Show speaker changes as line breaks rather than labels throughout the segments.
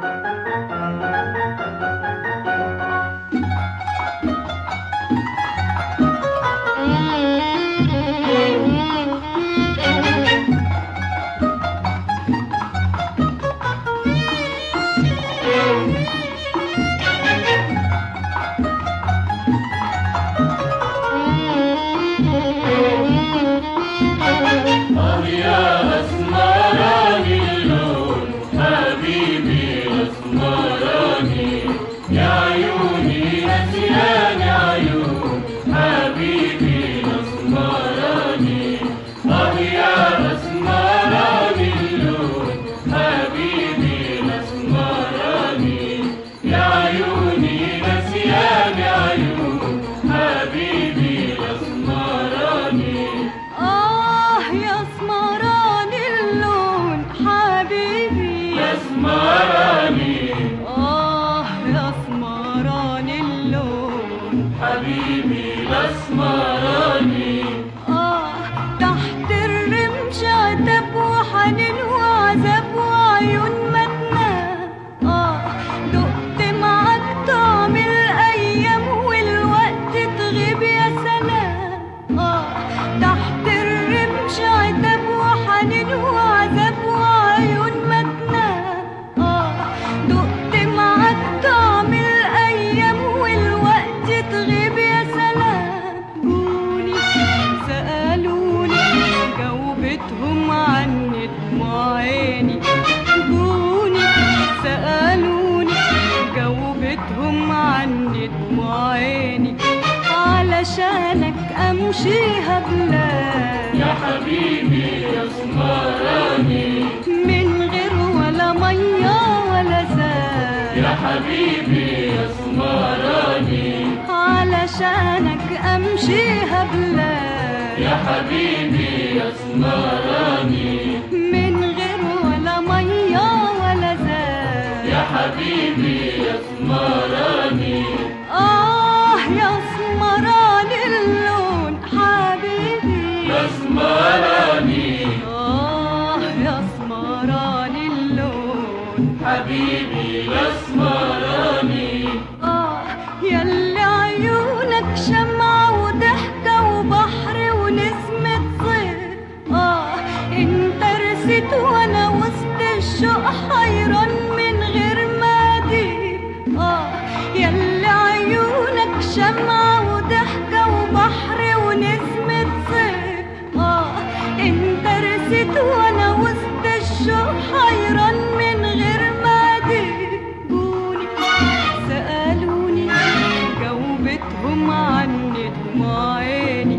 حبيبي الأسمراني.
تحت الرمش عتاب وحنين وعذاب وعيون منام. دقت معاك طعم الأيام والوقت تغيب يا سلام. تحت الرمش عتاب وحنين وعذاب وعيون منام. دقت معاك طعم الأيام والوقت تغيب يا سلام. جوني سألوني جاوبتهم عني دموع عيني. جوني سألوني جاوبتهم عني دموع عيني. علشانك أمشيها بلاد
يا حبيبي يا اسمراني،
من غير ولا مية ولا زاد.
يا حبيبي يا اسمراني،
علشانك أمشيها بلاد
يا حبيبي يا اسمراني،
من غير ولا مية ولا زاد.
يا حبيبي يا اسمراني.
يا اسمراني اللون حبيبي
يا اسمراني،
يا اسمراني اللون
حبيبي يا اسمراني.
ياللي عيونك شمعة وضحكة وبحر ونسمة صيف. انت رسيت وانا وسط الشوق حيران من غير ما اجيب. ياللي عيونك شمعة وضحكة وبحر ونسمة صيف. انت رسيت وانا وسط الشوق حيران من غير ما اجيب. جوني سألوني جاوبتهم عني دموع عيني.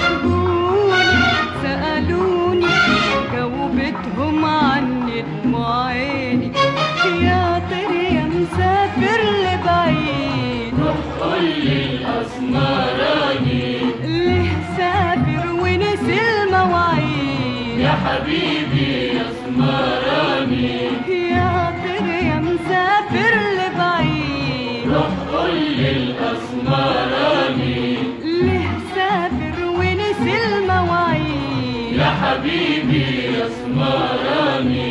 جوني سألوني جاوبتهم عني دموع عيني. يا طير يا مسافر لبعيد،
روح قولي الأسمراني،
ليه سافر ونسي المواعيد.
يا حبيبي يا اسمراني،
يا طير يا مسافر لبعيد،
روح قولي الأسمراني،
ليه سافر ونسي المواعيد.
يا حبيبي يا اسمراني.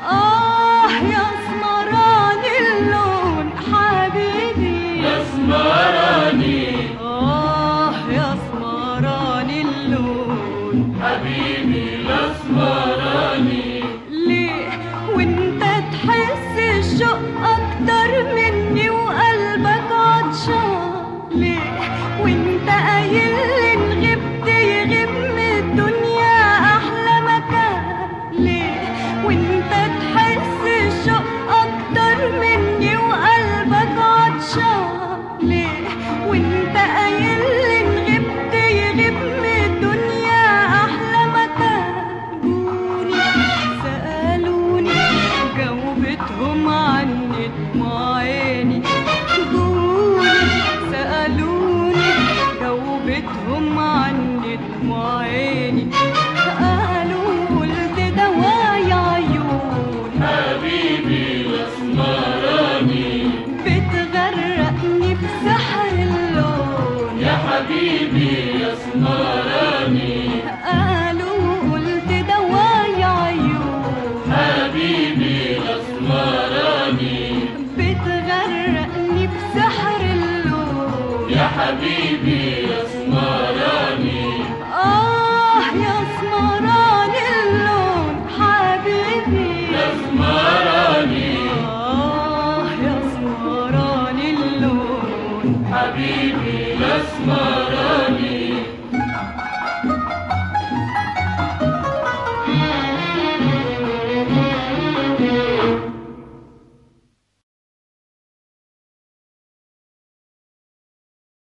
يا اسمراني اللون حبيبي
يا اسمراني،
يا اسمراني اللون
حبيبي الأسمراني.
ليه وانت تحس الشوق اكتر مني وقلبك عطشان. ليه وانت قايل ان غبت يغيب من الدنيا احلى مكان. ليه وانت تحس الشوق اكتر مني وقلبك عطشان. ليه وانت قايل ان غبت يغيب من الدنيا احلى مكان. جوني سألوني جاوبتهم عني دموع عيني. جوني سألوني جاوبتهم عني دموع عيني. قالوا قلت دوايا عيون
حبيبي الأسمراني،
بتغرقني بسحر اللون.
يا حبيبي يا اسمراني،
قالوا قلت دوايا عيون
حبيبي الأسمراني، حبيبي الأسمراني.
يا اسمراني اللون حبيبي
الأسمراني
يا اسمراني اللون
حبيبي الأسمراني.